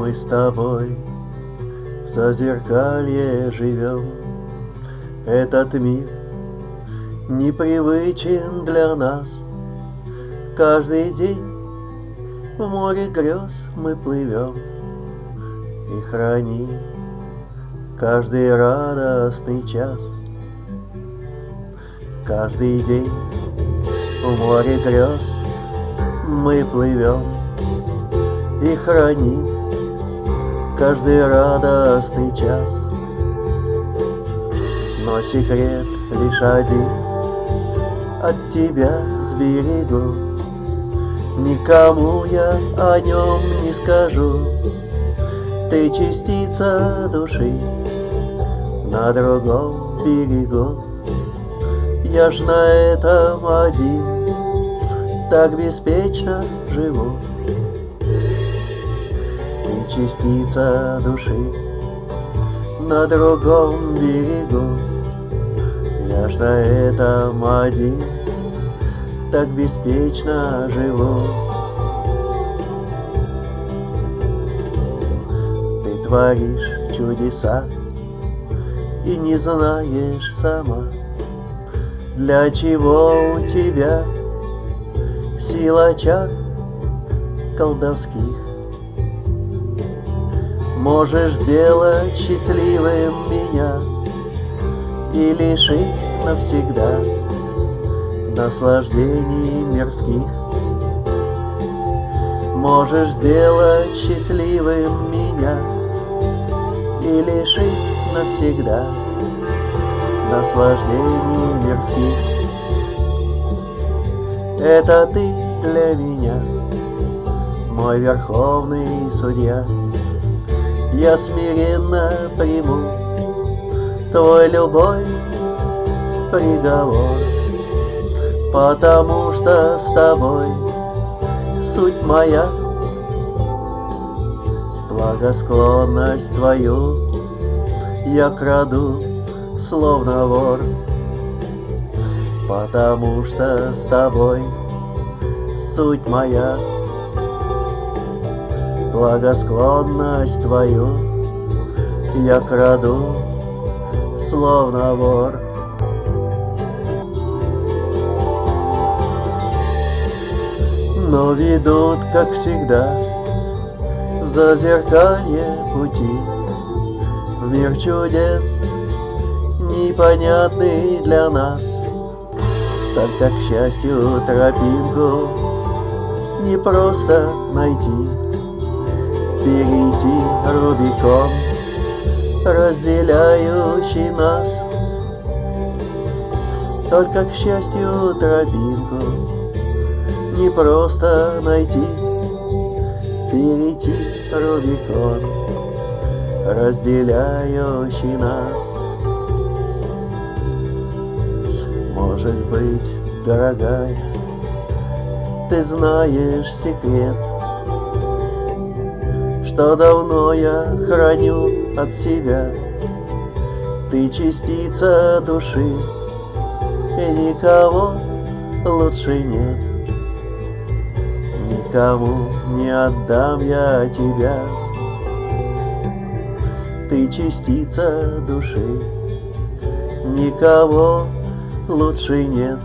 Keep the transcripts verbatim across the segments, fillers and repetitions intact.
Мы с тобой в зазеркалье живем. Этот мир непривычен для нас. Каждый день в море грез мы плывем. И храни каждый радостный час. Каждый день в море грез мы плывем. И храни каждый радостный час. Но секрет лишь один от тебя сберегу. Никому я о нем не скажу. Ты частица души на другом берегу. Я ж на этом один так беспечно живу. Ты частица души на другом берегу. Я ж на этом один так беспечно живу. Ты творишь чудеса и не знаешь сама, для чего у тебя сила чар колдовских. Можешь сделать счастливым меня и лишить навсегда наслаждений мирских. Можешь сделать счастливым меня и лишить навсегда наслаждений мирских. Это ты для меня, мой верховный судья. Я смиренно приму твой любой приговор, потому что с тобой суть моя. Благосклонность твою я краду, словно вор, потому что с тобой суть моя. Благосклонность твою я краду, словно вор. Но ведут, как всегда, в зазеркалье пути, в мир чудес, непонятный для нас. Только, к счастью, тропинку не просто найти, перейти Рубикон, разделяющий нас. Только, к счастью, тропинку не просто найти, перейти Рубикон, разделяющий нас. Может быть, дорогая, ты знаешь секрет, что давно я храню от себя. Ты частица души, и никого лучше нет. Никому не отдам я тебя. Ты частица души, никого лучше нет.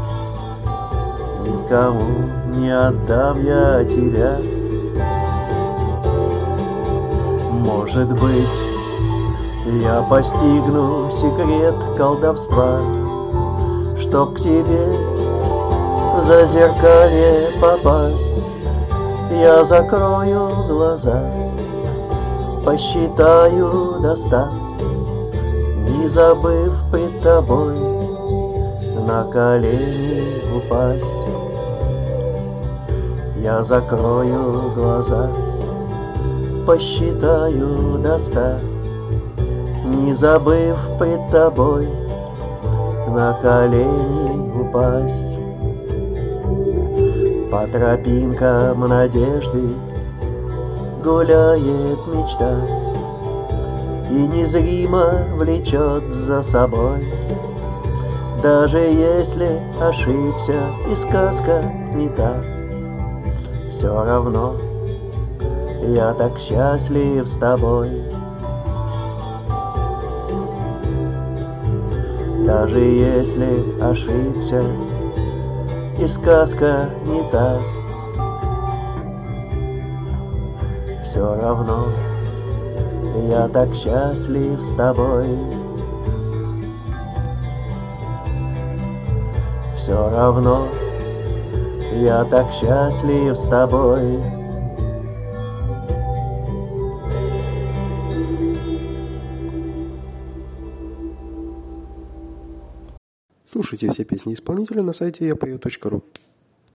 Никому не отдам я тебя. Может быть, я постигну секрет колдовства, чтоб к тебе в зазеркалье попасть. Я закрою глаза, посчитаю до ста, не забыв пред тобой на колени упасть. Я закрою глаза, посчитаю до ста, не забыв пред тобой на колени упасть. По тропинкам надежды гуляет мечта и незримо влечет за собой. Даже если ошибся и сказка не та, все равно Я так счастлив с тобой. Даже если ошибся и сказка не та, все равно я так счастлив с тобой. Все равно я так счастлив с тобой. Слушайте все песни исполнителя на сайте я пою точка ру.